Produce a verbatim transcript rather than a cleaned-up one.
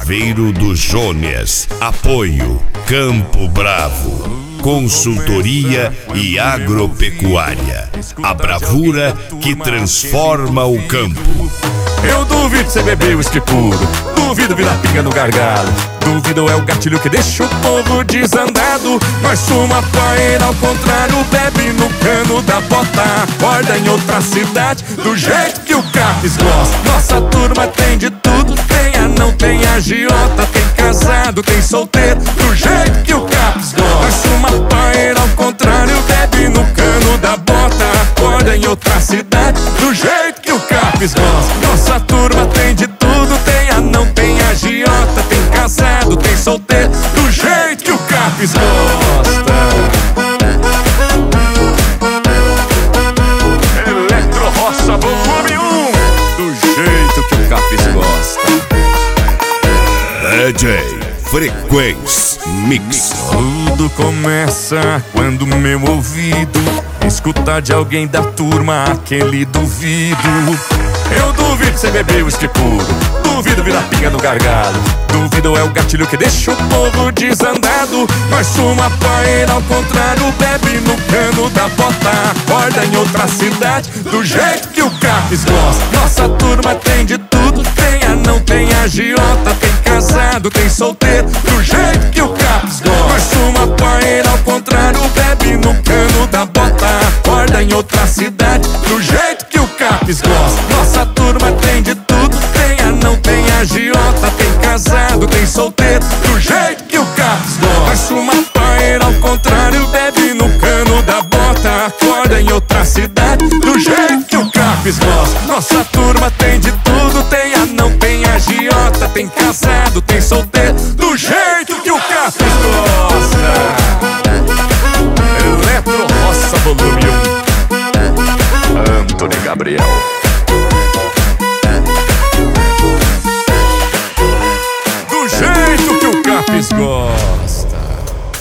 Craveiro do Jones. Apoio Campo Bravo. Consultoria e agropecuária. A bravura que transforma o campo. Eu duvido cê beber uísque puro, duvido virar pinga no gargalo, duvido é o gatilho que deixa o povo desandado. Nós fuma poeira ao contrário, bebe no cano da bota, acorda em outra cidade, do jeito que o Capes gosta. Nossa turma tem de tudo, tem anão, tem agiota, tem casado, tem solteiro, do jeito que o Capes gosta. Nós fuma poeira ao contrário, bebe no cano da bota, acorda em outra cidade, do jeito que o Capes gosta. Nossa turma tem de tudo, tem anão, tem agiota, tem casado, tem solteiro, do jeito que o Capes gosta. Eletro Roça volume um, do jeito que o Capes gosta. D J Frequência Mix. Tudo começa quando meu ouvido escuta de alguém da turma aquele duvido. Eu duvido cê beber uísque puro, duvido virar pinga no gargalo, duvido é o gatilho que deixa o povo desandado. Nós fuma poeira ao contrário, bebe no cano da bota, acorda em outra cidade, do jeito que o Capes gosta. Nossa turma tem de tudo, tem anão, tem agiota, tem casado, tem solteiro, do jeito que o Capes gosta. Nós fuma poeira ao contrário, bebe no cano da bota, acorda em outra cidade, do jeito que o Capes gosta. Nossa turma tem de tudo, tem anão, tem agiota, tem casado, tem solteiro, do jeito que o Capes gosta. Nós fuma poeira ao contrário, bebe no cano da bota, acorda em outra cidade, do jeito que o Capes gosta. Nossa turma tem de tudo, tem anão, tem agiota, tem casado, tem solteiro, do jeito que o Capes gosta. Eletro Roça volume um, Antônio Gabriel.